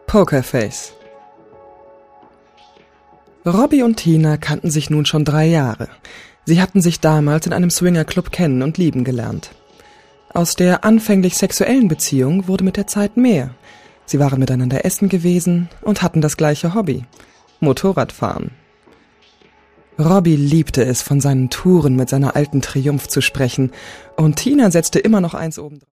Pokerface. Robbie und Tina kannten sich nun schon 3 Jahre. Sie hatten sich damals in einem Swingerclub kennen und lieben gelernt. Aus der anfänglich sexuellen Beziehung wurde mit der Zeit mehr. Sie waren miteinander essen gewesen und hatten das gleiche Hobby: Motorradfahren. Robbie liebte es, von seinen Touren mit seiner alten Triumph zu sprechen, und Tina setzte immer noch eins oben drauf.